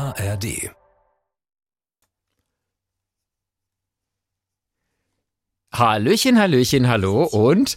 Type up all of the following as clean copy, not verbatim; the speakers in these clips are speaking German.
ARD. Hallöchen, Hallöchen, hallo und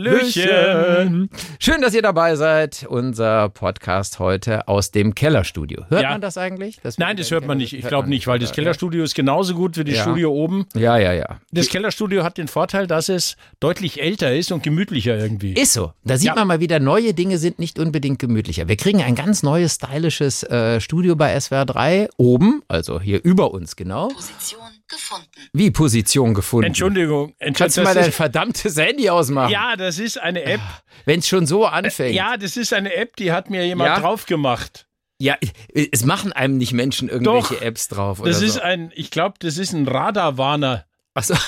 Hallöchen. Schön, dass ihr dabei seid. Unser Podcast heute aus dem Kellerstudio. Hört Ja. man das eigentlich? Nein, das hört man nicht. Ich glaube nicht, weil das Kellerstudio ist genauso gut wie das Studio oben. Ja. Das Kellerstudio hat den Vorteil, dass es deutlich älter ist und gemütlicher irgendwie. Ist so. Da sieht man mal wieder, neue Dinge sind nicht unbedingt gemütlicher. Wir kriegen ein ganz neues, stylisches Studio bei SWR 3 oben, also hier über uns genau. Position gefunden. Wie Position gefunden? Entschuldigung. Kannst du mal dein verdammtes Handy ausmachen? Ja, das ist eine App. Wenn es schon so anfängt. Ja, das ist eine App, die hat mir jemand drauf gemacht. Ja, es machen einem nicht Menschen irgendwelche Doch. Apps drauf oder Das ist so. ich glaube, das ist ein Radarwarner. Ach so.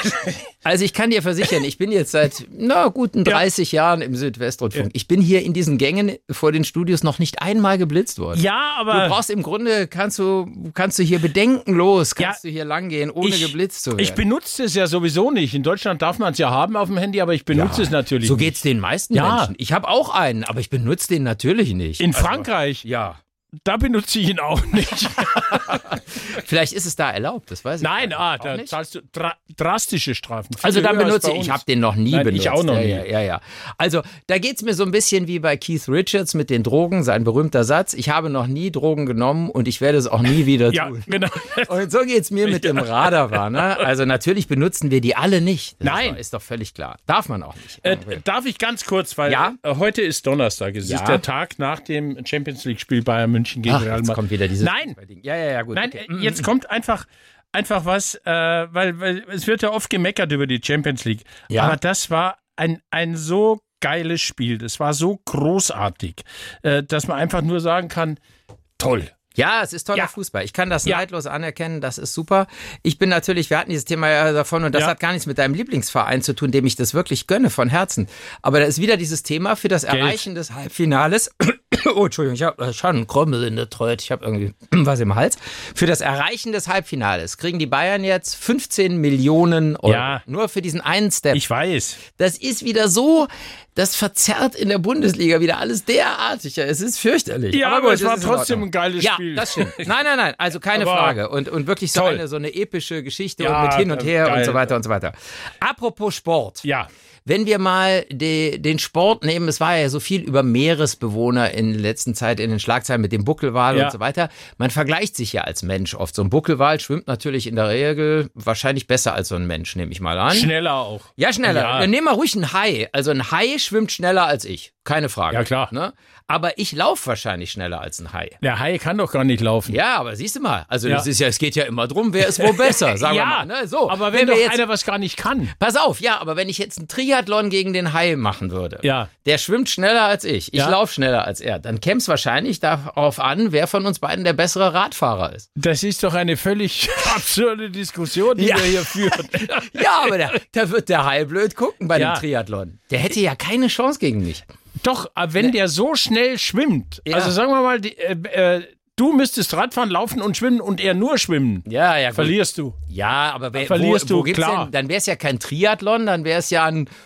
Also ich kann dir versichern, ich bin jetzt seit guten 30 Jahren im Südwestrundfunk. Ich bin hier in diesen Gängen vor den Studios noch nicht einmal geblitzt worden. Ja, aber Du brauchst im Grunde, kannst du hier bedenkenlos, du hier langgehen, ohne geblitzt zu werden. ich benutze es ja sowieso nicht. In Deutschland darf man es ja haben auf dem Handy, aber ich benutze es natürlich So nicht. geht's den meisten Ja. Menschen. Ich habe auch einen, aber ich benutze den natürlich nicht. In Frankreich, Ja. da benutze ich ihn auch nicht. Vielleicht ist es da erlaubt, das weiß ich Nein, nicht. da Auch nicht? zahlst du drastische Strafen. Viel Also dann höher als benutze bei ich uns. habe den noch nie Nein, benutzt. ich auch noch nie. Ja. Also da geht's mir so ein bisschen wie bei Keith Richards mit den Drogen, sein berühmter Satz, ich habe noch nie Drogen genommen und ich werde es auch nie wieder Ja, tun. genau. Und so geht's mir mit dem Radarwarner. Also natürlich benutzen wir die alle nicht. Das Nein. ist doch völlig klar. Darf man auch nicht. Darf ich ganz kurz, weil Ja? heute ist Donnerstag. Es Ja. ist der Tag nach dem Champions League-Spiel Bayern München gegen Ach, Real jetzt Madrid. kommt wieder dieses... Nein. Ja, gut. Nein, okay. jetzt kommt einfach was, weil es wird ja oft gemeckert über die Champions League. Ja. Aber das war ein so geiles Spiel. Das war so großartig, dass man einfach nur sagen kann, toll. Ja, es ist toller Ja. Fußball. Ich kann das Ja. neidlos anerkennen, das ist super. Ich bin natürlich, wir hatten dieses Thema ja davon und das Ja. hat gar nichts mit deinem Lieblingsverein zu tun, dem ich das wirklich gönne von Herzen. Aber da ist wieder dieses Thema für das Erreichen des Halbfinales. Oh, Entschuldigung, ich habe schon einen Krümmel in der Treue, ich habe irgendwie was im Hals. Für das Erreichen des Halbfinales kriegen die Bayern jetzt 15 Millionen Euro. Ja. Nur für diesen einen Step. Ich weiß. Das ist wieder so, das verzerrt in der Bundesliga wieder alles derartig. Ja, es ist fürchterlich. Ja, gut, aber es das war ist in trotzdem Ordnung. ein geiles Ja, Spiel. das stimmt. Nein, also keine Aber Frage. Und wirklich so toll. eine epische Geschichte Ja, und mit hin und her geil. und so weiter und so weiter. Apropos Sport. Ja. Wenn wir mal den Sport nehmen, es war ja so viel über Meeresbewohner in der letzten Zeit in den Schlagzeilen mit dem Buckelwal Ja. und so weiter. Man vergleicht sich ja als Mensch oft. So ein Buckelwal schwimmt natürlich in der Regel wahrscheinlich besser als so ein Mensch, nehme ich mal an. Schneller auch. Ja, schneller. Ja. Dann nehmen wir ruhig einen Hai. Also ein Hai schwimmt schneller als ich. Keine Frage. Ja, klar. Ne? Aber ich laufe wahrscheinlich schneller als ein Hai. Der Hai kann doch gar nicht laufen. Ja, aber siehst du mal. Also Ja. das ist ja, es geht ja immer drum, wer ist wohl besser, sagen wir Ja, mal. Ne? So, aber wenn doch wir jetzt, einer was gar nicht kann. pass auf, ja, aber wenn ich jetzt einen Triathlon gegen den Hai machen würde, Ja. der schwimmt schneller als ich Ja. laufe schneller als er, dann käme es wahrscheinlich darauf an, wer von uns beiden der bessere Radfahrer ist. Das ist doch eine völlig absurde Diskussion, die Ja. wir hier führen. Ja, aber da wird der Hai blöd gucken bei Ja. dem Triathlon. Der hätte ja keine Chance gegen mich. Doch, aber wenn der so schnell schwimmt, Ja. also sagen wir mal, du müsstest Radfahren, laufen und schwimmen und er nur schwimmen, Ja, gut. verlierst du. Ja, aber Verlierst wo du, gibt's klar. denn? Dann wäre es ja kein Triathlon, dann wäre es ja ein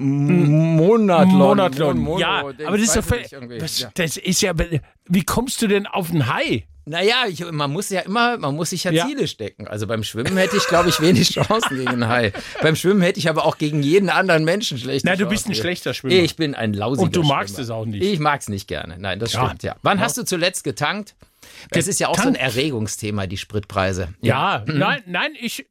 Monathlon. Monatlon. Ja, aber das ist doch völlig. völlig, das ist ja, wie kommst du denn auf ein Hai? Naja, man muss sich ja Ja. Ziele stecken. Also beim Schwimmen hätte ich, glaube ich, wenig Chancen gegen einen Hai. Beim Schwimmen hätte ich aber auch gegen jeden anderen Menschen schlechte Na, du Chancen. bist ein schlechter Schwimmer. Ich bin ein lausiger Und du magst Schwimmer. es auch nicht. Ich mag es nicht gerne. Nein, das Ja. stimmt, ja. Wann hast du zuletzt getankt? Das ist ja auch so ein Erregungsthema, die Spritpreise. Ja, nein, ich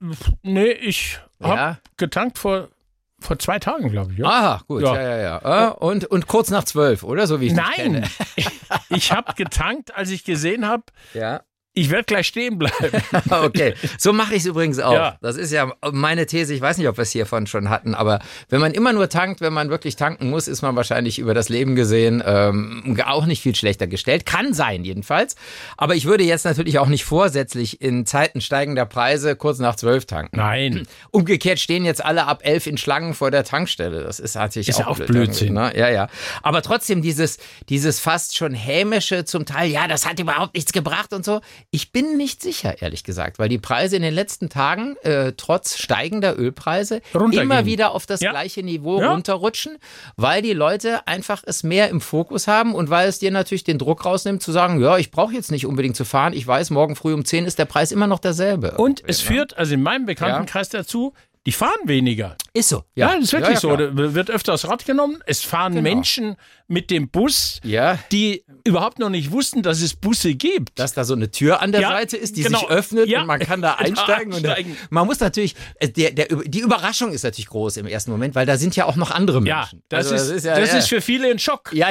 Ja. habe getankt vor 2 Tagen, glaube ich. Ja. Aha, gut, ja. Und kurz nach 12, oder? So wie ich dich kenne. Nein, ich habe getankt, als ich gesehen habe, Ja. ich werde gleich stehen bleiben. Okay, so mache ich es übrigens auch. Ja. Das ist ja meine These, ich weiß nicht, ob wir es hiervon schon hatten, aber wenn man immer nur tankt, wenn man wirklich tanken muss, ist man wahrscheinlich über das Leben gesehen auch nicht viel schlechter gestellt. Kann sein jedenfalls, aber ich würde jetzt natürlich auch nicht vorsätzlich in Zeiten steigender Preise kurz nach 12 tanken. Nein. Umgekehrt stehen jetzt alle ab 11 in Schlangen vor der Tankstelle. Das ist natürlich Ist ja auch blöd Blödsinn. irgendwie, ne? Ja. Aber trotzdem dieses fast schon hämische zum Teil, ja, das hat überhaupt nichts gebracht und so. Ich bin nicht sicher, ehrlich gesagt, weil die Preise in den letzten Tagen trotz steigender Ölpreise immer wieder auf das gleiche Niveau runterrutschen, weil die Leute einfach es mehr im Fokus haben und weil es dir natürlich den Druck rausnimmt, zu sagen, ja, ich brauche jetzt nicht unbedingt zu fahren, ich weiß, morgen früh um 10 ist der Preis immer noch derselbe. Und es führt, also in meinem Bekanntenkreis dazu, die fahren weniger. Ist so. Ja, das ist wirklich so. Da wird öfter das Rad genommen. Es fahren Menschen mit dem Bus, die überhaupt noch nicht wussten, dass es Busse gibt. Dass da so eine Tür an der Seite ist, die sich öffnet und man kann da einsteigen. Und man muss natürlich, die Überraschung ist natürlich groß im ersten Moment, weil da sind ja auch noch andere Menschen. Ja, das ist für viele ein Schock. Ja,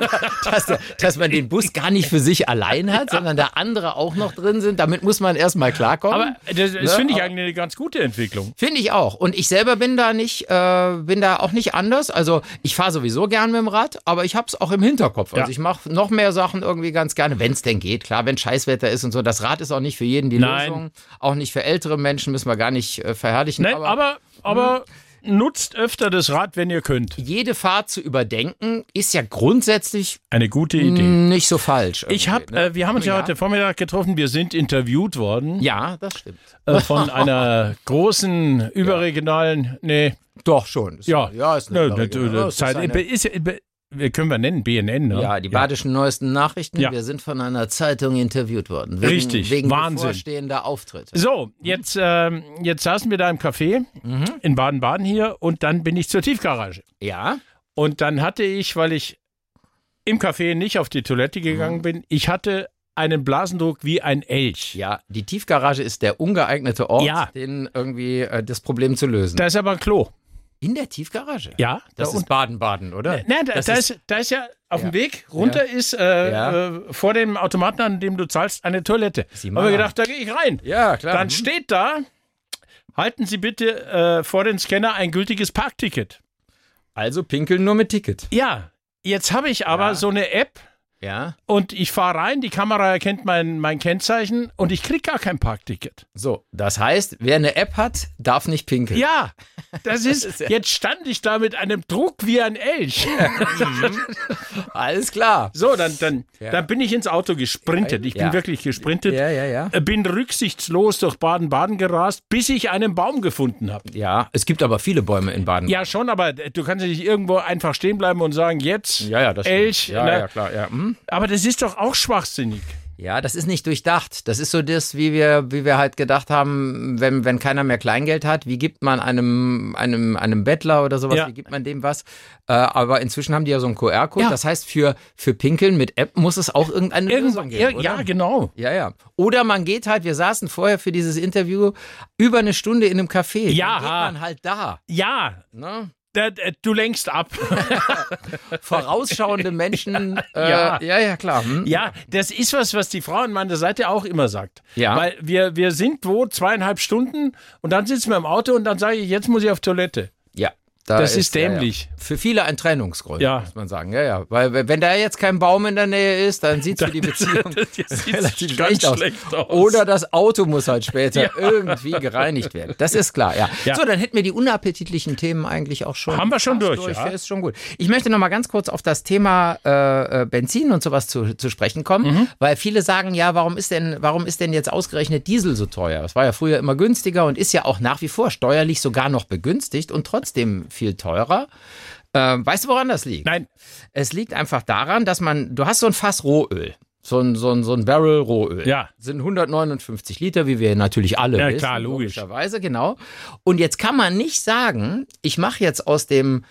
dass man den Bus gar nicht für sich allein hat, sondern da andere auch noch drin sind. Damit muss man erstmal klarkommen. Aber das finde ich eigentlich eine ganz gute Entwicklung. Finde ich auch. Und ich selber bin da auch nicht anders. Also ich fahre sowieso gern mit dem Rad, aber ich habe es auch im Hinterkopf. Also ich mache noch mehr Sachen irgendwie ganz gerne, wenn es denn geht. Klar, wenn Scheißwetter ist und so. Das Rad ist auch nicht für jeden die Lösung. Auch nicht für ältere Menschen, müssen wir gar nicht verherrlichen. Nein, aber nutzt öfter das Rad, wenn ihr könnt. Jede Fahrt zu überdenken ist ja grundsätzlich eine gute Idee. Nicht so falsch. Wir haben uns ja heute Vormittag getroffen, wir sind interviewt worden. Ja, das stimmt. Von einer großen, überregionalen, Doch schon. Ist eine Zeit. Können wir nennen, BNN, ne? Ja, die Badischen Neuesten Nachrichten. Ja. Wir sind von einer Zeitung interviewt worden. Wegen Wahnsinn. Bevorstehender Auftritt. So, jetzt saßen wir da im Café in Baden-Baden hier und dann bin ich zur Tiefgarage. Ja. Und dann hatte ich, weil ich im Café nicht auf die Toilette gegangen bin, ich hatte einen Blasendruck wie ein Elch. Ja, die Tiefgarage ist der ungeeignete Ort, irgendwie das Problem zu lösen. Da ist aber ein Klo. In der Tiefgarage? Ja. Das ist Baden-Baden, oder? Nein, da ist ja auf dem Weg runter ist vor dem Automaten, an dem du zahlst, eine Toilette. Haben wir gedacht, da gehe ich rein. Ja, klar. Dann steht da, halten Sie bitte vor den Scanner ein gültiges Parkticket. Also pinkeln nur mit Ticket. Ja, jetzt habe ich aber so eine App. Ja. Und ich fahre rein, die Kamera erkennt mein Kennzeichen und ich kriege gar kein Parkticket. So, das heißt, wer eine App hat, darf nicht pinkeln. Ja, das ist, jetzt stand ich da mit einem Druck wie ein Elch. Alles klar. So, dann bin ich ins Auto gesprintet. Ich bin wirklich gesprintet. Ja. Bin rücksichtslos durch Baden-Baden gerast, bis ich einen Baum gefunden habe. Ja, es gibt aber viele Bäume in Baden-Baden. Ja, schon, aber du kannst nicht irgendwo einfach stehen bleiben und sagen, jetzt das Elch. Ja, klar, ja. Aber das ist doch auch schwachsinnig. Ja, das ist nicht durchdacht. Das ist so das, wie wir halt gedacht haben, wenn keiner mehr Kleingeld hat, wie gibt man einem Bettler oder sowas, wie gibt man dem was? Aber inzwischen haben die ja so einen QR-Code. Das heißt, für Pinkeln mit App muss es auch irgendeine Lösung geben, oder? Ja, genau. Ja. Oder man geht halt, wir saßen vorher für dieses Interview über eine Stunde in einem Café. Ja. Dann geht man halt da. Ja. Ne? Du lenkst ab. Vorausschauende Menschen. Ja, klar. Ja, das ist was die Frau an meiner Seite auch immer sagt. Ja. Weil wir sind 2,5 Stunden und dann sitzen wir im Auto und dann sage ich, jetzt muss ich auf Toilette. Ja. Das ist dämlich. Ja. Für viele ein Trennungsgrund, muss man sagen. Ja. Weil wenn da jetzt kein Baum in der Nähe ist, dann sieht es für die Beziehung relativ schlecht aus. Oder das Auto muss halt später irgendwie gereinigt werden. Das ist klar, ja. So, dann hätten wir die unappetitlichen Themen eigentlich auch schon. Haben wir schon durch. Ja. Ist schon gut. Ich möchte noch mal ganz kurz auf das Thema Benzin und sowas zu sprechen kommen, weil viele sagen, ja, warum ist denn jetzt ausgerechnet Diesel so teuer? Das war ja früher immer günstiger und ist ja auch nach wie vor steuerlich sogar noch begünstigt und trotzdem viel teurer. Weißt du, woran das liegt? Nein. Es liegt einfach daran, dass du hast so ein Fass Rohöl. So ein Barrel Rohöl. Ja. Sind 159 Liter, wie wir natürlich alle wissen. Ja, klar, logisch. Logischerweise, genau. Und jetzt kann man nicht sagen, ich mache jetzt aus diesem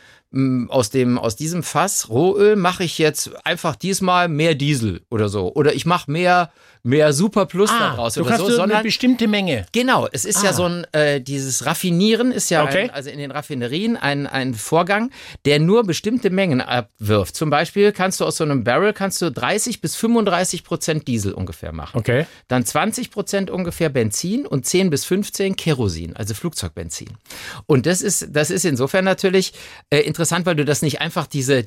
Fass Rohöl mache ich jetzt einfach diesmal mehr Diesel oder so. Oder ich mache mehr Super Plus da draus du oder kannst so. Sondern eine bestimmte Menge. Genau, es ist ja so dieses Raffinieren ist ja also in den Raffinerien ein Vorgang, der nur bestimmte Mengen abwirft. Zum Beispiel kannst du aus so einem Barrel 30 bis 35% Diesel ungefähr machen. Okay. Dann 20% ungefähr Benzin und 10 bis 15 Kerosin, also Flugzeugbenzin. Und das ist insofern natürlich interessant, interessant, weil du das nicht einfach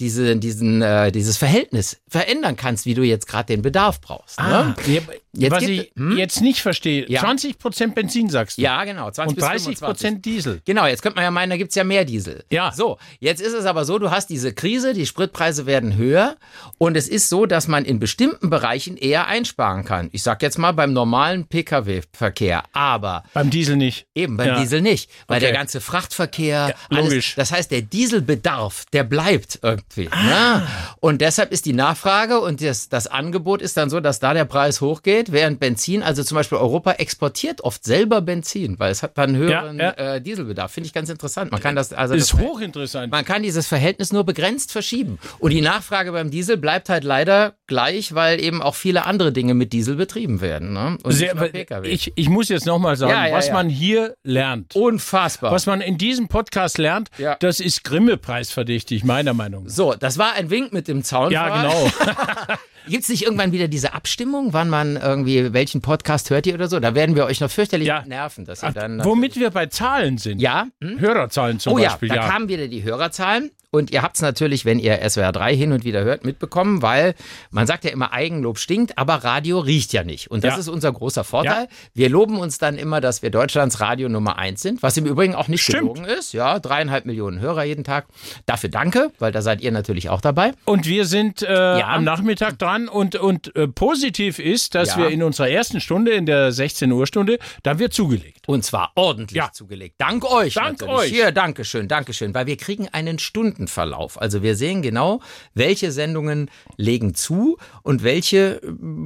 dieses Verhältnis verändern kannst, wie du jetzt gerade den Bedarf brauchst. Ne? Was ich jetzt nicht verstehe, Ja. 20% Benzin sagst du? Ja, genau. 20 Und bis 30% Diesel. Genau, jetzt könnte man ja meinen, da gibt's ja mehr Diesel. Ja. So, jetzt ist es aber so, du hast diese Krise, die Spritpreise werden höher und es ist so, dass man in bestimmten Bereichen eher einsparen kann. Ich sag jetzt mal beim normalen Pkw-Verkehr, aber Beim Diesel nicht. eben beim Diesel nicht, weil Okay. der ganze Frachtverkehr, logisch. das heißt, der Dieselbedarf, der bleibt irgendwie. Ne? Und deshalb ist die Nachfrage und das Angebot ist dann so, dass da der Preis hochgeht, während Benzin, also zum Beispiel Europa exportiert oft selber Benzin, weil es hat dann einen höheren Dieselbedarf. Finde ich ganz interessant. Man kann das Ist hochinteressant. man kann dieses Verhältnis nur begrenzt verschieben. Und die Nachfrage beim Diesel bleibt halt leider gleich, weil eben auch viele andere Dinge mit Diesel betrieben werden. Ne? Und nicht nur PKW. Ich muss jetzt nochmal sagen, Ja, was man hier lernt. Unfassbar. Was man in diesem Podcast lernt, Ja. das ist Grimme-preisverdächtig, meiner Meinung nach. So, das war ein Wink mit dem Zaunpfahl. Ja, genau. Gibt es nicht irgendwann wieder diese Abstimmung, wann man irgendwie, welchen Podcast hört ihr oder so? Da werden wir euch noch fürchterlich Ja. nerven. Dass ihr dann Womit wir bei Zahlen sind. ja? Hörerzahlen zum Oh ja, Beispiel. da kamen wieder die Hörerzahlen. Und ihr habt es natürlich, wenn ihr SWR 3 hin und wieder hört, mitbekommen, weil man sagt ja immer, Eigenlob stinkt, aber Radio riecht ja nicht. Und das Ja. ist unser großer Vorteil. Ja. Wir loben uns dann immer, dass wir Deutschlands Radio Nummer 1 sind, was im Übrigen auch nicht Stimmt. gelogen ist. Ja, 3,5 Millionen Hörer jeden Tag. Dafür danke, weil da seid ihr natürlich auch dabei. Und wir sind am Nachmittag dran und positiv ist, dass Ja. wir in unserer ersten Stunde, in der 16 Uhr Stunde, da wird zugelegt. Und zwar ordentlich Ja. zugelegt. Dank euch. Dank natürlich. euch. Hier, Dankeschön. Weil wir kriegen einen Stundenverlauf. Also wir sehen genau, welche Sendungen legen zu und welche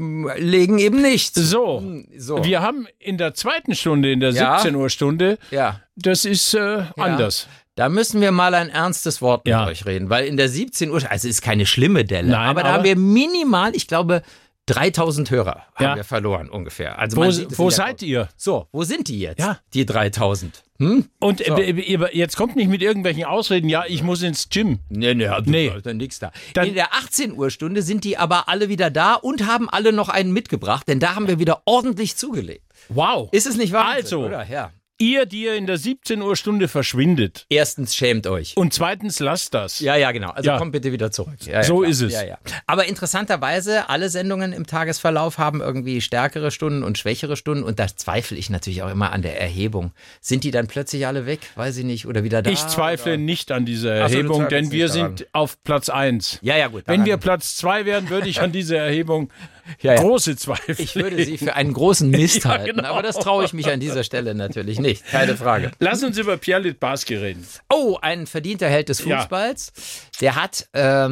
legen eben nicht zu. So, So. wir haben in der zweiten Stunde, in der Ja. 17 Uhr Stunde, Ja. das ist anders. Da müssen wir mal ein ernstes Wort mit Ja. euch reden, weil in der 17 Uhr, also ist keine schlimme Delle, Nein, aber da aber- haben wir minimal, ich glaube, 3000 Hörer haben Ja. wir verloren ungefähr. Also man sieht es Wo in der seid ihr? So, wo sind die jetzt? Ja. Die 3000. Und jetzt kommt nicht mit irgendwelchen Ausreden, ja, ich muss ins Gym. Nee, Nee. dann nix da. Dann- In der 18 Uhr Stunde sind die aber alle wieder da und haben alle noch einen mitgebracht, denn da haben wir wieder ordentlich zugelegt. Wow. Ist es nicht wahr? Also. Oder? Ja. Ihr, die ihr in der 17 Uhr Stunde verschwindet. Erstens schämt euch. Und zweitens lasst das. Ja, genau. Also Ja. kommt bitte wieder zurück. Ja, So klar. ist es. Ja. Aber interessanterweise, alle Sendungen im Tagesverlauf haben irgendwie stärkere Stunden und schwächere Stunden. Und da zweifle ich natürlich auch immer an der Erhebung. Sind die dann plötzlich alle weg? Weiß ich nicht. Oder wieder da? Ich zweifle oder? nicht an dieser Ach so, du Erhebung, zweifelst denn wir nicht daran. sind auf Platz 1. Ja, gut. Wenn daran- wir Platz 2 wären, würde ich an dieser Erhebung Ja. große Zweifel. Ich würde sie für einen großen Mist Ja, halten. genau. Aber das traue ich mich an dieser Stelle natürlich nicht. Keine Frage. Lass uns über Pierre Littbarski reden. Oh, ein verdienter Held des Ja. Fußballs. Der hat,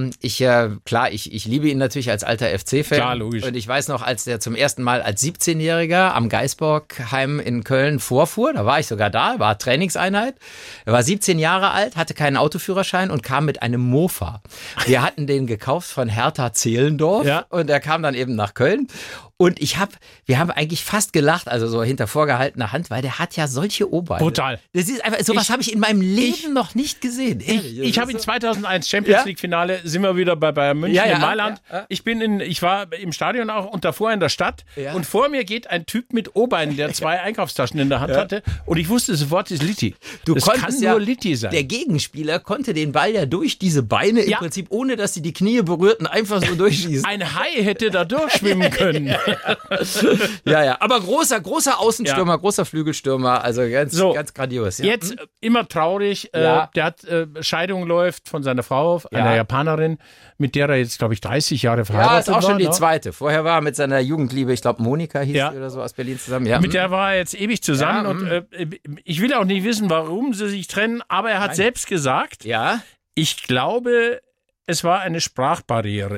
ich liebe ihn natürlich als alter FC-Fan. Klar, logisch. Und ich weiß noch, als der zum ersten Mal als 17-Jähriger am Geisbockheim in Köln vorfuhr, da war ich sogar da, war Trainingseinheit. Er war 17 Jahre alt, hatte keinen Autoführerschein und kam mit einem Mofa. Wir hatten den gekauft von Hertha Zehlendorf Ja. und er kam dann eben nach Köln. Und wir haben eigentlich fast gelacht, also so hinter vorgehaltener Hand, weil der hat ja solche Oberbeine. Brutal. Das ist einfach, sowas habe ich in meinem Leben noch nicht gesehen. Ich habe in 2001 Champions Ja? League Finale, sind wir wieder bei Bayern München Ja, ja, in Mailand. ja. Ich war im Stadion auch und davor in der Stadt. Ja. Und vor mir geht ein Typ mit O-Beinen, der 2 Einkaufstaschen in der Hand hatte. Und ich wusste sofort, das ist Litti. Das kann nur Litti sein. Der Gegenspieler konnte den Ball ja durch diese Beine im Ja. Prinzip, ohne dass sie die Knie berührten, einfach so durchschießen. Ein Hai hätte da durchschwimmen können. Ja. Aber großer Außenstürmer, großer Flügelstürmer, also ganz grandios. Ja. Jetzt immer traurig. Ja. Der hat Scheidung läuft von seiner Frau, einer Japanerin, mit der er jetzt, glaube ich, 30 Jahre Ja, verheiratet ist auch war. schon die ne? zweite. Vorher war er mit seiner Jugendliebe, ich glaube Monika hieß Ja. sie oder so, aus Berlin zusammen. Ja. Mit der war er jetzt ewig zusammen Ja, und ich will auch nicht wissen, warum sie sich trennen, aber er hat selbst gesagt, Ja. ich glaube, es war eine Sprachbarriere.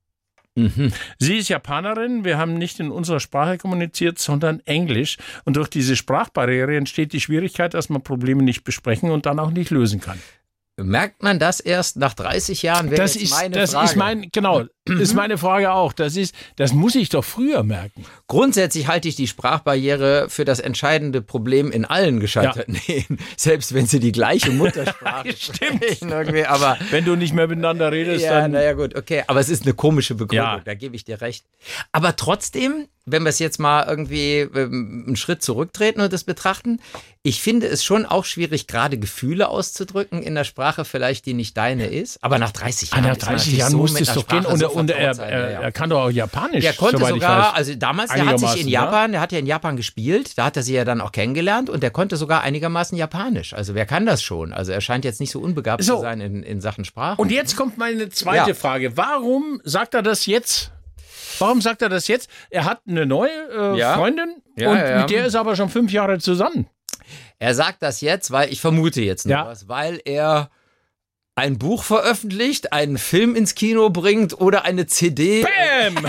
Sie ist Japanerin, wir haben nicht in unserer Sprache kommuniziert, sondern Englisch. Und durch diese Sprachbarriere entsteht die Schwierigkeit, dass man Probleme nicht besprechen und dann auch nicht lösen kann. Merkt man das erst nach 30 Jahren? Wäre Das jetzt ist, meine das Frage. ist mein, genau. ist meine Frage auch. Das muss ich doch früher merken. Grundsätzlich halte ich die Sprachbarriere für das entscheidende Problem in allen gescheiterten Ehen. Selbst wenn sie die gleiche Muttersprache sprechen. Irgendwie, aber wenn du nicht mehr miteinander redest, dann... Naja gut, okay. Aber es ist eine komische Begründung, da gebe ich dir recht. Aber trotzdem, wenn wir es jetzt mal irgendwie einen Schritt zurücktreten und das betrachten, ich finde es schon auch schwierig, gerade Gefühle auszudrücken in der Sprache vielleicht, die nicht deine ist. Aber nach 30 Jahren. Nach 30 Jahren muss es doch gehen. Und er kann doch auch Japanisch. Der konnte sogar, also damals, der hat sich in Japan, der hat ja in Japan gespielt, da hat er sie ja dann auch kennengelernt und der konnte sogar einigermaßen Japanisch. Also wer kann das schon? Also er scheint jetzt nicht so unbegabt zu sein in Sachen Sprache. Und jetzt kommt meine zweite Frage. Warum sagt er das jetzt? Warum sagt er das jetzt? Er hat eine neue Freundin und mit der ist er aber schon 5 Jahre zusammen. Er sagt das jetzt, weil ich vermute jetzt noch was, weil er ein Buch veröffentlicht, einen Film ins Kino bringt oder eine CD. Bam!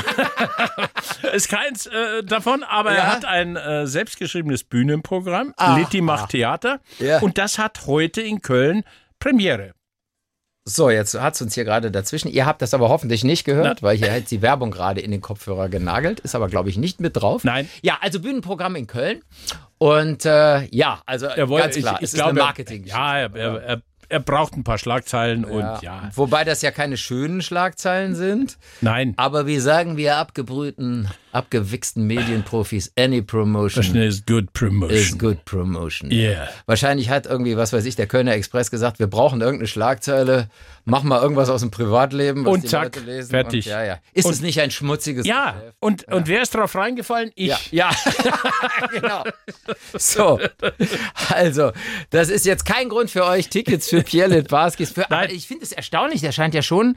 Ist keins davon, aber er hat ein selbstgeschriebenes Bühnenprogramm, Litti macht Theater, und das hat heute in Köln Premiere. So, jetzt hat es uns hier gerade dazwischen. Ihr habt das aber hoffentlich nicht gehört, weil hier hat die Werbung gerade in den Kopfhörer genagelt. Ist aber, glaube ich, nicht mit drauf. Nein. Ja, also Bühnenprogramm in Köln. Und also ganz klar, es ist eine Marketing-Geschichte. Er braucht ein paar Schlagzeilen Wobei das ja keine schönen Schlagzeilen sind. Nein. Aber wie sagen wir abgewichsten Medienprofis, any promotion is good promotion. Is good promotion. Yeah. Wahrscheinlich hat irgendwie, was weiß ich, der Kölner Express gesagt, wir brauchen irgendeine Schlagzeile, mach mal irgendwas aus dem Privatleben, was und die zack, Leute lesen. fertig. Und, Ist es nicht ein schmutziges Geschäft? Und wer ist drauf reingefallen? Ich. Ja. Genau. So, also, das ist jetzt kein Grund für euch, Tickets für Pierre Littbarskis. Aber ich finde es erstaunlich, der scheint ja schon,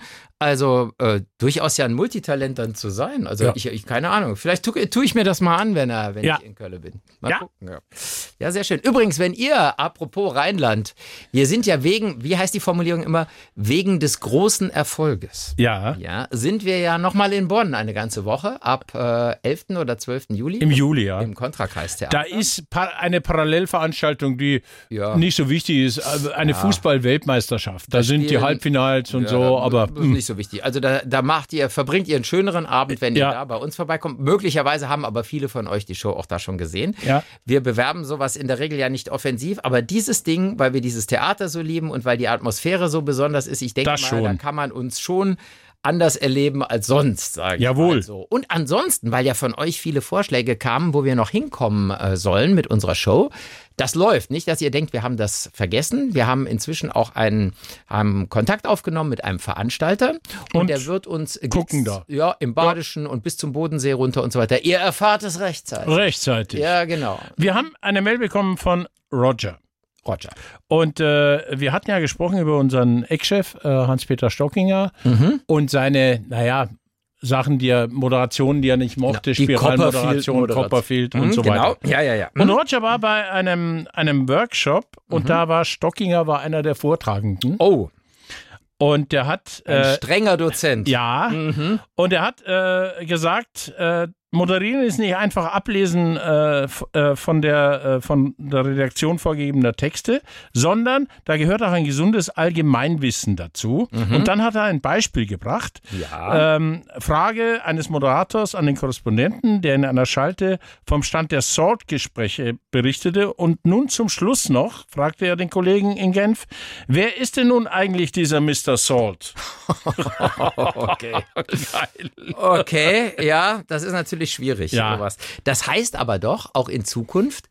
durchaus ja ein Multitalent dann zu sein. Also ich keine Ahnung. Vielleicht tue ich mir das mal an, wenn ich in Köln bin. Mal gucken. Ja, sehr schön. Übrigens, wenn ihr, apropos Rheinland, wir sind ja wie heißt die Formulierung immer, wegen des großen Erfolges. Ja, sind wir ja nochmal in Bonn eine ganze Woche, ab 11. oder 12. Juli. Im Juli, ja. Im Kontrakreistheater. Da ist eine Parallelveranstaltung, die nicht so wichtig ist, eine Fußball-Weltmeisterschaft. Da sind die Halbfinals und so, aber... Nicht so wichtig. Also da verbringt ihr einen schöneren Abend, wenn ihr da bei uns vorbeikommt. Möglicherweise haben aber viele von euch die Show auch da schon gesehen. Ja. Wir bewerben sowas in der Regel ja nicht offensiv, aber dieses Ding, weil wir dieses Theater so lieben und weil die Atmosphäre so besonders ist, ich denke mal, da kann man uns schon anders erleben als sonst, sage ich mal so. Und ansonsten, weil ja von euch viele Vorschläge kamen, wo wir noch hinkommen sollen mit unserer Show, das läuft. Nicht, dass ihr denkt, wir haben das vergessen. Wir haben inzwischen auch haben Kontakt aufgenommen mit einem Veranstalter und der wird uns gucken da. Ja, im Badischen und bis zum Bodensee runter und so weiter. Ihr erfahrt es rechtzeitig. Rechtzeitig. Ja, genau. Wir haben eine Mail bekommen von Roger. Und wir hatten ja gesprochen über unseren Ex-Chef Hans-Peter Stockinger und seine, Sachen, Moderationen, die er nicht mochte, die Spiralmoderation, Copperfield und so weiter. Ja. Und Roger war bei einem Workshop und da war Stockinger einer der Vortragenden. Oh. Und der hat... Ein strenger Dozent. Ja. Und er hat gesagt... Moderieren ist nicht einfach Ablesen von der Redaktion vorgegebener Texte, sondern da gehört auch ein gesundes Allgemeinwissen dazu. Und dann hat er ein Beispiel gebracht. Ja. Frage eines Moderators an den Korrespondenten, der in einer Schalte vom Stand der Salt-Gespräche berichtete. Und nun zum Schluss noch, fragte er den Kollegen in Genf, wer ist denn nun eigentlich dieser Mr. Salt? Okay. Okay, ja, das ist natürlich schwierig. Sowas. Das heißt aber doch, auch in Zukunft,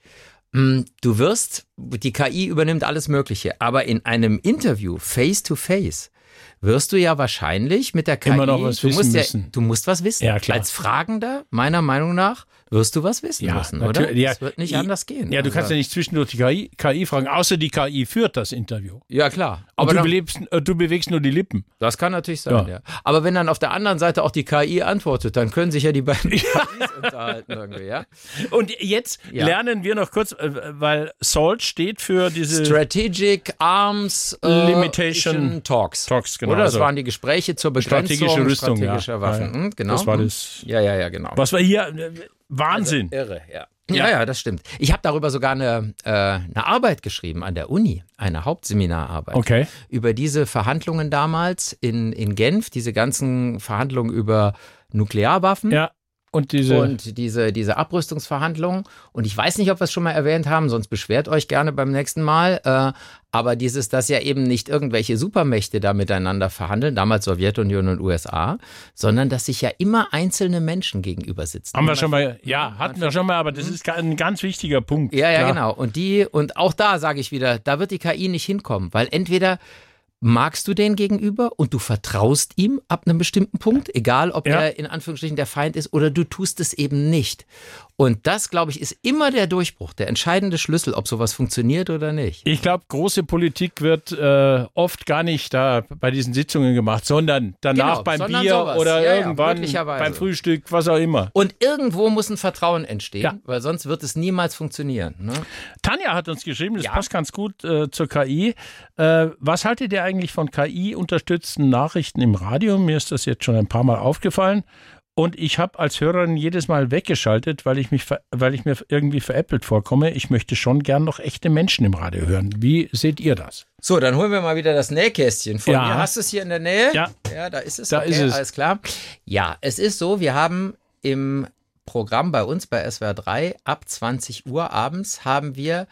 die KI übernimmt alles Mögliche, aber in einem Interview, face-to-face, wirst du ja wahrscheinlich mit der KI, immer noch was wissen müssen. Du musst was wissen. Ja, klar. Als Fragender, meiner Meinung nach, wirst du was wissen müssen, oder? Ja, das wird nicht anders gehen. Ja, du kannst ja nicht zwischendurch die KI fragen, außer die KI führt das Interview. Ja, klar. Aber du bewegst nur die Lippen. Das kann natürlich sein, ja. Aber wenn dann auf der anderen Seite auch die KI antwortet, dann können sich ja die beiden KIs unterhalten irgendwie, ja? Und jetzt lernen wir noch kurz, weil SALT steht für diese... Strategic Arms Limitation Talks. Genau. Oder das waren die Gespräche zur Begrenzung strategische Rüstung, strategischer Waffen. Ja. Genau. Das war das. Ja, genau. Was war hier... Wahnsinn. Also, irre, ja. Ja, das stimmt. Ich habe darüber sogar eine Arbeit geschrieben an der Uni, eine Hauptseminararbeit. Über diese Verhandlungen damals in Genf, diese ganzen Verhandlungen über Nuklearwaffen. Ja. Und diese Abrüstungsverhandlungen. Und ich weiß nicht, ob wir es schon mal erwähnt haben, sonst beschwert euch gerne beim nächsten Mal. Aber dass ja eben nicht irgendwelche Supermächte da miteinander verhandeln, damals Sowjetunion und USA, sondern dass sich ja immer einzelne Menschen gegenüber sitzen. Hatten wir schon mal, aber das ist ein ganz wichtiger Punkt. Ja, genau. Und auch da sage ich wieder, da wird die KI nicht hinkommen, weil entweder magst du den gegenüber und du vertraust ihm ab einem bestimmten Punkt, egal ob er in Anführungsstrichen der Feind ist, oder du tust es eben nicht. Und das, glaube ich, ist immer der Durchbruch, der entscheidende Schlüssel, ob sowas funktioniert oder nicht. Ich glaube, große Politik wird oft gar nicht da bei diesen Sitzungen gemacht, sondern danach beim Bier sowas. Oder irgendwann beim Frühstück, was auch immer. Und irgendwo muss ein Vertrauen entstehen, weil sonst wird es niemals funktionieren. Ne? Tanja hat uns geschrieben, das passt ganz gut zur KI. Was haltet ihr eigentlich von KI-unterstützten Nachrichten im Radio? Mir ist das jetzt schon ein paar Mal aufgefallen. Und ich habe als Hörerin jedes Mal weggeschaltet, weil ich mir irgendwie veräppelt vorkomme. Ich möchte schon gern noch echte Menschen im Radio hören. Wie seht ihr das? So, dann holen wir mal wieder das Nähkästchen von dir. Hast du es hier in der Nähe? Ja. Ja, da ist es. Da ist es. Alles klar. Ja, es ist so, wir haben im Programm bei uns bei SWR 3 ab 20 Uhr abends haben wir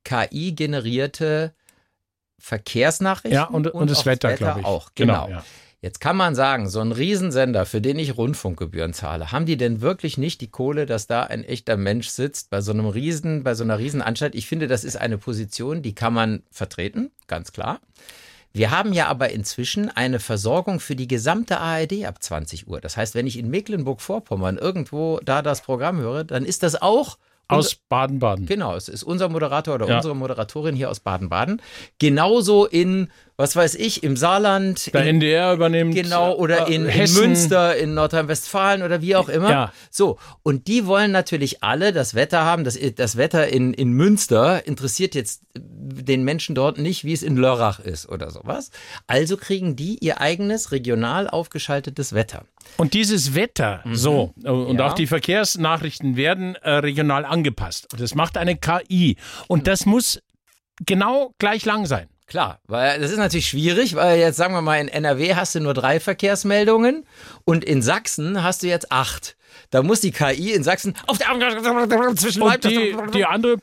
KI-generierte Verkehrsnachrichten. Ja, und das Wetter, glaube ich. Auch, genau. Ja. Jetzt kann man sagen, so ein Riesensender, für den ich Rundfunkgebühren zahle, haben die denn wirklich nicht die Kohle, dass da ein echter Mensch sitzt bei so einer Riesenanstalt? Ich finde, das ist eine Position, die kann man vertreten, ganz klar. Wir haben ja aber inzwischen eine Versorgung für die gesamte ARD ab 20 Uhr. Das heißt, wenn ich in Mecklenburg-Vorpommern irgendwo da das Programm höre, dann ist das auch aus Baden-Baden. Genau, es ist unser Moderator oder unsere Moderatorin hier aus Baden-Baden. Genauso in, was weiß ich, im Saarland. Der NDR übernimmt. Genau, oder in Münster, in Nordrhein-Westfalen oder wie auch immer. Ja. So, und die wollen natürlich alle das Wetter haben. Das Wetter in Münster interessiert jetzt den Menschen dort nicht, wie es in Lörrach ist oder sowas. Also kriegen die ihr eigenes regional aufgeschaltetes Wetter. Und dieses Wetter, und auch die Verkehrsnachrichten werden regional angepasst. Und das macht eine KI. Und das muss genau gleich lang sein. Klar, weil das ist natürlich schwierig, weil jetzt sagen wir mal, in NRW hast du nur 3 Verkehrsmeldungen und in Sachsen hast du jetzt 8. Da muss die KI in Sachsen auf der zwischen und die andere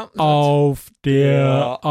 auf der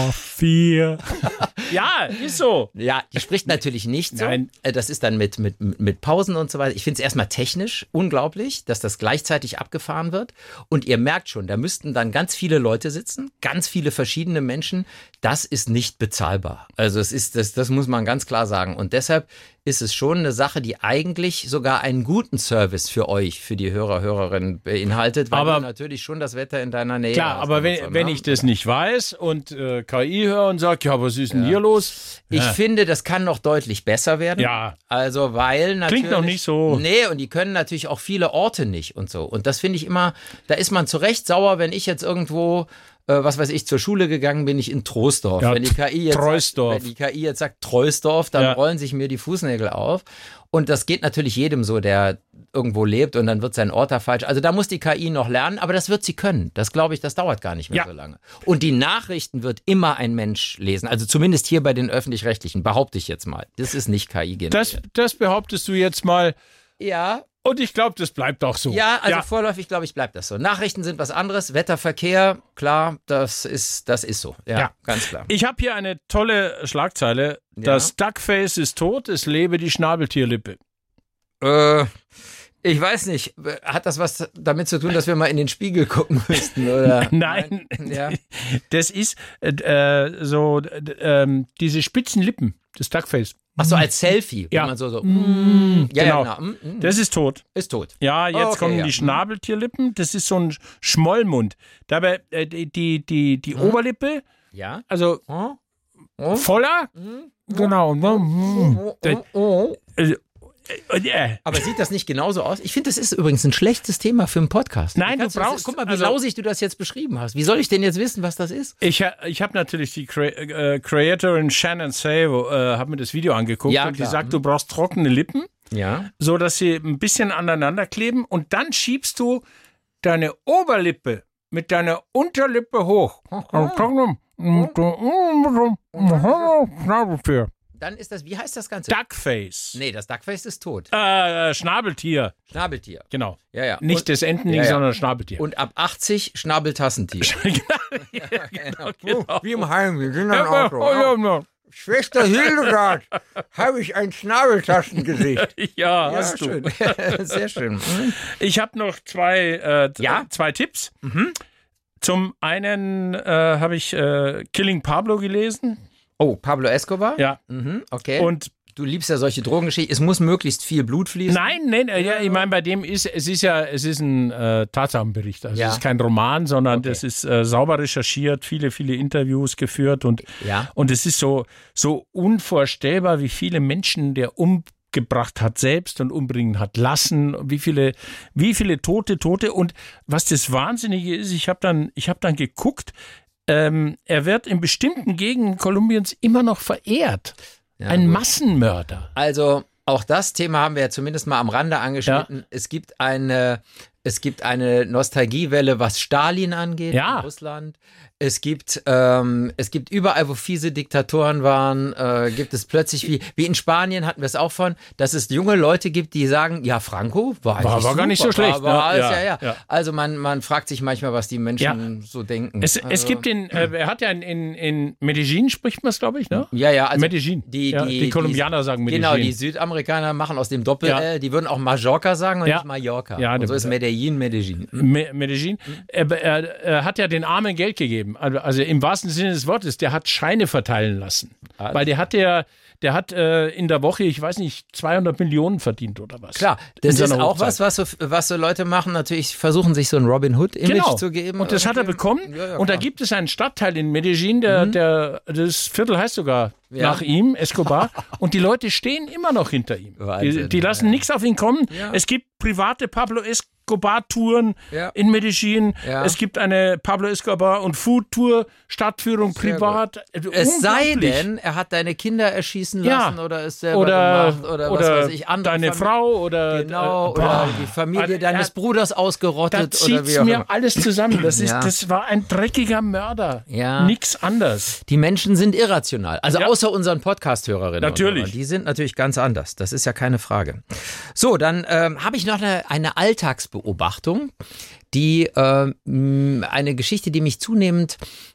A4. Ja, ist so. Ja, die spricht natürlich nicht so. Nein. Das ist dann mit Pausen und so weiter. Ich finde es erstmal technisch unglaublich, dass das gleichzeitig abgefahren wird. Und ihr merkt schon, da müssten dann ganz viele Leute sitzen, ganz viele verschiedene Menschen. Das ist nicht bezahlbar. Also das muss man ganz klar sagen. Und deshalb ist es schon eine Sache, die eigentlich sogar einen guten Service für euch, für die Hörerinnen beinhaltet, weil du natürlich schon das Wetter in deiner Nähe hast. Klar, aber wenn ich das nicht weiß und KI höre und sage, ja, was ist denn hier los? Ich finde, das kann noch deutlich besser werden. Ja. Also, weil natürlich... Klingt noch nicht so... Nee, und die können natürlich auch viele Orte nicht und so. Und das finde ich immer, da ist man zu Recht sauer, wenn ich jetzt irgendwo... was weiß ich, zur Schule gegangen bin ich in Troisdorf. Ja, wenn die KI jetzt sagt Troisdorf, dann rollen sich mir die Fußnägel auf. Und das geht natürlich jedem so, der irgendwo lebt und dann wird sein Ort da falsch. Also da muss die KI noch lernen, aber das wird sie können. Das glaube ich, das dauert gar nicht mehr so lange. Und die Nachrichten wird immer ein Mensch lesen. Also zumindest hier bei den Öffentlich-Rechtlichen, behaupte ich jetzt mal. Das ist nicht KI generiert. Das behauptest du jetzt mal. Ja. Und ich glaube, das bleibt auch so. Ja, also vorläufig, glaube ich, bleibt das so. Nachrichten sind was anderes. Wetter, Verkehr, klar, das ist so. Ja, ganz klar. Ich habe hier eine tolle Schlagzeile. Das Duckface ist tot, es lebe die Schnabeltierlippe. Ich weiß nicht. Hat das was damit zu tun, dass wir mal in den Spiegel gucken müssten? Oder? Nein. Ja. Das ist diese spitzen Lippen, das Duckface. Ach so, als Selfie. Ja. Wenn man so. Genau. Das ist tot. Ist tot. Ja, jetzt kommen die Schnabeltierlippen. Das ist so ein Schmollmund. Dabei die Oberlippe. Ja. Also voller. Genau. Aber sieht das nicht genauso aus? Ich finde, das ist übrigens ein schlechtes Thema für einen Podcast. Nein, du brauchst... Guck mal, wie lausig du das jetzt beschrieben hast. Wie soll ich denn jetzt wissen, was das ist? Ich habe natürlich die Creatorin Shannon Savo, habe mir das Video angeguckt und die sagt, du brauchst trockene Lippen, so dass sie ein bisschen aneinander kleben und dann schiebst du deine Oberlippe mit deiner Unterlippe hoch. Dann ist das, wie heißt das Ganze? Duckface. Nee, das Duckface ist tot. Schnabeltier. Schnabeltier. Genau. Ja. Nicht und, das Entending, sondern Schnabeltier. Und ab 80 Schnabeltassentier. Genau. Wie im Heim, wir sind dann auch so. Schwester Hildegard, habe ich ein Schnabeltassengesicht. Ja, hast schön. du. Sehr schön. Ich habe noch zwei Tipps. Zum einen habe ich Killing Pablo gelesen. Oh, Pablo Escobar? Ja. Okay. Und du liebst ja solche Drogengeschichten. Es muss möglichst viel Blut fließen. Nein, ich meine, bei dem es ist ein Tatsachenbericht. Also es ist kein Roman, sondern das ist sauber recherchiert, viele Interviews geführt und es ist so unvorstellbar, wie viele Menschen der umgebracht hat selbst und umbringen hat lassen, wie viele Tote und was das Wahnsinnige ist, ich habe dann geguckt, er wird in bestimmten Gegenden Kolumbiens immer noch verehrt. Ja, ein Massenmörder. Also auch das Thema haben wir ja zumindest mal am Rande angeschnitten. Ja. Es gibt eine Nostalgiewelle, was Stalin angeht in Russland. Es gibt überall, wo fiese Diktatoren waren, gibt es plötzlich, wie in Spanien hatten wir es auch von, dass es junge Leute gibt, die sagen, ja, Franco war gar nicht so schlecht. Ja. Also man fragt sich manchmal, was die Menschen so denken. Es gibt er hat ja in Medellin, spricht man es, glaube ich, ne? Ja, also Medellin. Die Kolumbianer sagen Medellin. Genau, die Südamerikaner machen aus dem Doppel-L, die würden auch Mallorca sagen und nicht Mallorca. Ja, und so ist Medellin. Medellin. Er hat ja den Armen Geld gegeben. Also im wahrsten Sinne des Wortes, der hat Scheine verteilen lassen. Also. Weil der hat in der Woche, ich weiß nicht, 200 Millionen verdient oder was. Klar, das ist auch was so Leute machen, natürlich versuchen sich so ein Robin Hood-Image zu geben. Und das hat er bekommen. Und da gibt es einen Stadtteil in Medellin, das Viertel heißt sogar nach ihm, Escobar. Und die Leute stehen immer noch hinter ihm. Die lassen nichts auf ihn kommen. Ja. Es gibt private Pablo Escobar-Touren in Medellin. Ja. Es gibt eine Pablo Escobar und Food-Tour, Stadtführung privat. Es sei denn, er hat deine Kinder erschießen lassen oder es selber gemacht oder was weiß ich. Deine Frau oder die Familie deines Bruders ausgerottet. Da zieht es mir alles zusammen. Das war ein dreckiger Mörder. Ja. Nichts anderes. Die Menschen sind irrational. Also außer unseren Podcast-Hörerinnen. Natürlich. Und die sind natürlich ganz anders. Das ist ja keine Frage. So, dann habe ich noch eine Alltagsbeobachtung, die eine Geschichte, die mich zunehmend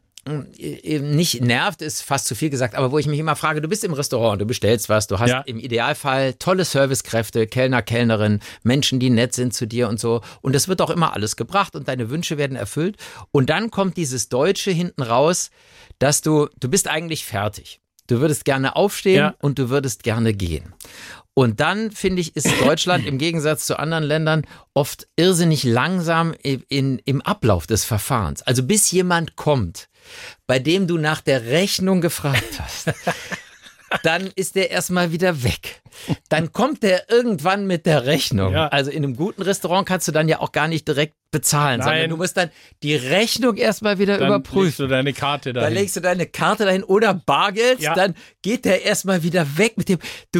nicht nervt, ist fast zu viel gesagt, aber wo ich mich immer frage, du bist im Restaurant, du bestellst was, du hast im Idealfall tolle Servicekräfte, Kellner, Kellnerin, Menschen, die nett sind zu dir und so, und es wird auch immer alles gebracht und deine Wünsche werden erfüllt und dann kommt dieses Deutsche hinten raus, dass du bist eigentlich fertig. Du würdest gerne aufstehen und du würdest gerne gehen. Und dann, finde ich, ist Deutschland im Gegensatz zu anderen Ländern oft irrsinnig langsam im Ablauf des Verfahrens. Also bis jemand kommt, bei dem du nach der Rechnung gefragt hast, dann ist der erstmal wieder weg. Dann kommt der irgendwann mit der Rechnung. Ja. Also in einem guten Restaurant kannst du dann ja auch gar nicht direkt bezahlen, sondern du musst dann die Rechnung erstmal wieder überprüfen. Dann legst du deine Karte dahin. Dann legst du deine Karte dahin oder Bargeld, dann geht der erstmal wieder weg mit dem.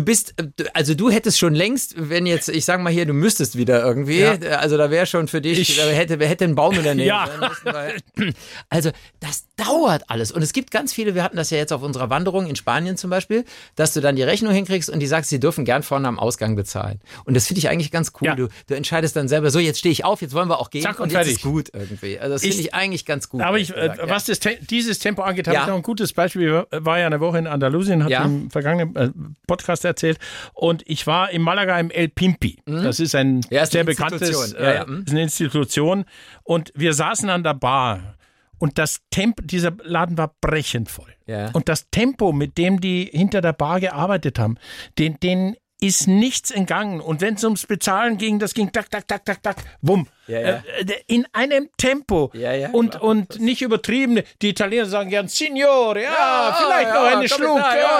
Du hättest schon längst, wenn jetzt, ich sag mal hier, du müsstest wieder irgendwie, also da wäre schon für dich, hätte ein Baum in der Nähe sein müssen. Also das dauert alles und es gibt ganz viele, wir hatten das ja jetzt auf unserer Wanderung in Spanien zum Beispiel, dass du dann die Rechnung hinkriegst und die sagst, sie dürfen gern vorne am Ausgang bezahlen. Und das finde ich eigentlich ganz cool. Ja. Du entscheidest dann selber, so jetzt stehe ich auf, jetzt wollen wir auch gehen. Zack, und jetzt fertig. Ist gut irgendwie. Also das finde ich eigentlich ganz gut. Aber was dieses Tempo angeht, habe ich noch ein gutes Beispiel. Ich war ja eine Woche in Andalusien, habe im vergangenen Podcast erzählt und ich war in Malaga im El Pimpi. Das ist ein sehr bekanntes, eine Institution und wir saßen an der Bar. Und das Tempo, dieser Laden war brechend voll. Ja. Und das Tempo, mit dem die hinter der Bar gearbeitet haben, den ist nichts entgangen. Und wenn es ums Bezahlen ging, das ging tak, tak, tak, tak, tak, wumm. Ja. In einem Tempo und nicht übertrieben. Die Italiener sagen gern Signore, vielleicht noch eine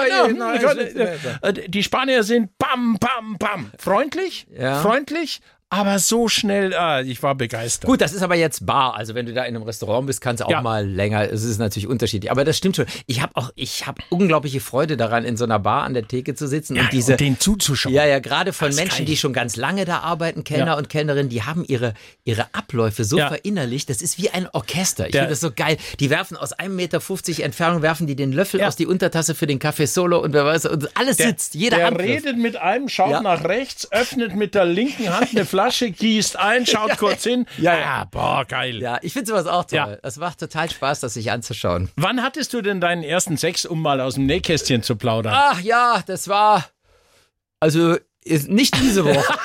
Schluck. Die Spanier sind bam, bam, bam. Freundlich, Aber so schnell, ich war begeistert. Gut, das ist aber jetzt Bar. Also wenn du da in einem Restaurant bist, kannst du auch mal länger. Es ist natürlich unterschiedlich. Aber das stimmt schon. Ich habe unglaubliche Freude daran, in so einer Bar an der Theke zu sitzen und den zuzuschauen. Ja, gerade von Menschen, die schon ganz lange da arbeiten, Kellner und Kellnerinnen, die haben ihre Abläufe so verinnerlicht. Das ist wie ein Orchester. Ich finde das so geil. Die werfen aus 1,50 Meter Entfernung, werfen die den Löffel aus die Untertasse für den Kaffee Solo und wer weiß, und alles sitzt. Jeder redet mit einem, schaut nach rechts, öffnet mit der linken Hand eine Flasche, gießt ein, schaut kurz hin. Boah, geil. Ja, ich finde sowas auch toll. Es macht total Spaß, das sich anzuschauen. Wann hattest du denn deinen ersten Sex, um mal aus dem Nähkästchen zu plaudern? Ach ja, das war, also ist nicht diese Woche.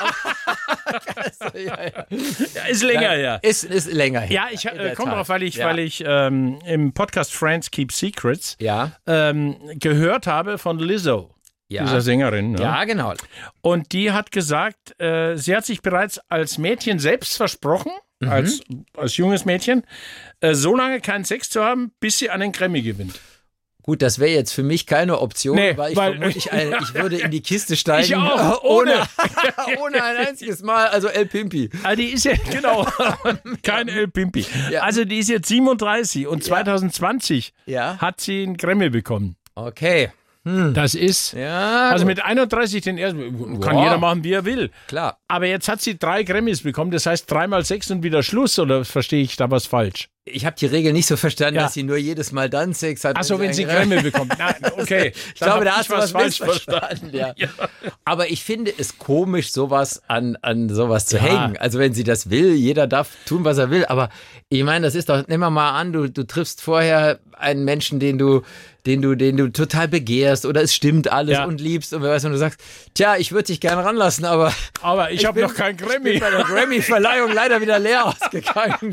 Ist länger her. Ist länger her. Ja, ich komme drauf, weil ich im Podcast Friends Keep Secrets gehört habe von Lizzo. Ja. Dieser Sängerin. Ne? Ja, genau. Und die hat gesagt, sie hat sich bereits als Mädchen selbst versprochen, als junges Mädchen, so lange keinen Sex zu haben, bis sie einen Grammy gewinnt. Gut, das wäre jetzt für mich keine Option, weil ich würde in die Kiste steigen. Ich auch, ohne ein einziges Mal, also El Pimpi. Die ist ja, genau, kein El Pimpi. Ja. Also die ist jetzt 37 und 2020 hat sie einen Grammy bekommen. Okay. Das ist, also mit 31 den ersten, kann jeder machen, wie er will. Klar. Aber jetzt hat sie 3 Grammys bekommen, das heißt 3 mal 6 und wieder Schluss, oder verstehe ich da was falsch? Ich habe die Regel nicht so verstanden, dass sie nur jedes Mal dann Sex hat. Achso, wenn sie Grammy bekommt. Nein, okay. Ich glaube, da hast du was falsch verstanden. Ja. Aber ich finde es komisch, sowas an sowas zu hängen. Also wenn sie das will, jeder darf tun, was er will. Aber ich meine, das ist doch, nimm mal an, du triffst vorher einen Menschen, den du total begehrst oder es stimmt alles und liebst und du sagst, tja, ich würde dich gerne ranlassen, aber ich habe noch kein Grammy. Ich bin bei der Grammy-Verleihung leider wieder leer ausgegangen.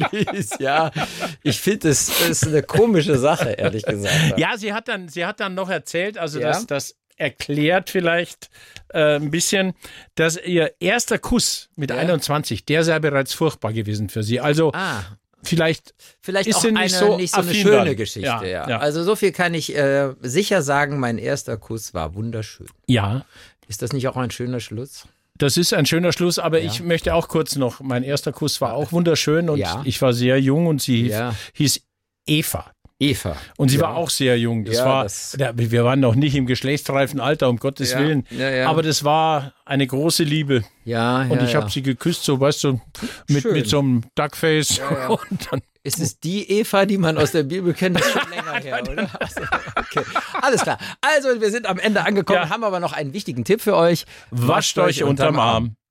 Ich finde, das ist eine komische Sache, ehrlich gesagt. Ja, sie hat dann noch erzählt, also das erklärt vielleicht ein bisschen, dass ihr erster Kuss mit 21, der sei bereits furchtbar gewesen für sie. Also Vielleicht ist auch nicht so eine schöne Geschichte. Ja. Also so viel kann ich sicher sagen, mein erster Kuss war wunderschön. Ja. Ist das nicht auch ein schöner Schluss? Das ist ein schöner Schluss, aber ich möchte auch kurz noch, mein erster Kuss war auch wunderschön und ich war sehr jung und sie hieß Eva. Und sie war auch sehr jung. Wir waren noch nicht im geschlechtsreifen Alter, um Gottes Willen. Ja. Aber das war eine große Liebe. Und ich habe sie geküsst, so weißt du, mit so einem Duckface. Ja. Und dann ist es die Eva, die man aus der Bibel kennt? Das ist schon länger her, oder? Okay. Alles klar. Also, wir sind am Ende angekommen, haben aber noch einen wichtigen Tipp für euch. Wascht euch unterm Arm.